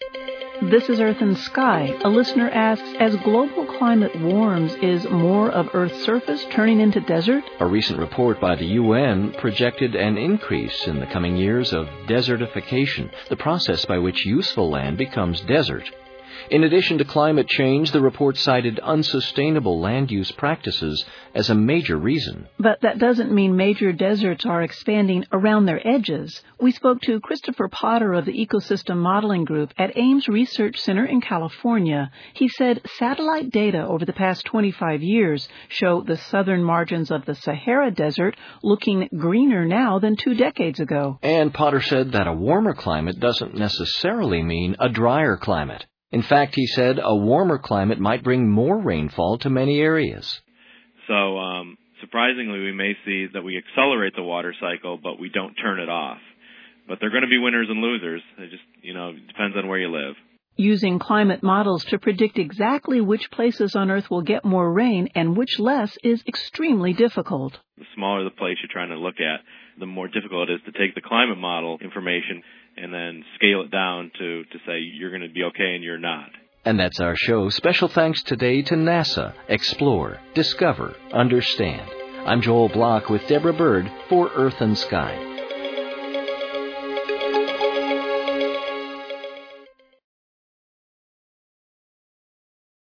This is Earth and Sky. A listener asks, as global climate warms, is more of Earth's surface turning into desert? A recent report by the UN projected an increase in the coming years of desertification, the process by which useful land becomes desert. In addition to climate change, the report cited unsustainable land use practices as a major reason. But that doesn't mean major deserts are expanding around their edges. We spoke to Christopher Potter of the Ecosystem Modeling Group at Ames Research Center in California. He said satellite data over the past 25 years show the southern margins of the Sahara Desert looking greener now than 2 decades ago. And Potter said that a warmer climate doesn't necessarily mean a drier climate. In fact, he said a warmer climate might bring more rainfall to many areas. So, surprisingly, we may see that we accelerate the water cycle, but we don't turn it off. But there are going to be winners and losers. It just, it depends on where you live. Using climate models to predict exactly which places on Earth will get more rain and which less is extremely difficult. The smaller the place you're trying to look at, the more difficult it is to take the climate model information and then scale it down to say you're going to be okay and you're not. And that's our show. Special thanks today to NASA. Explore, discover, understand. I'm Joel Block with Deborah Bird for Earth and Sky.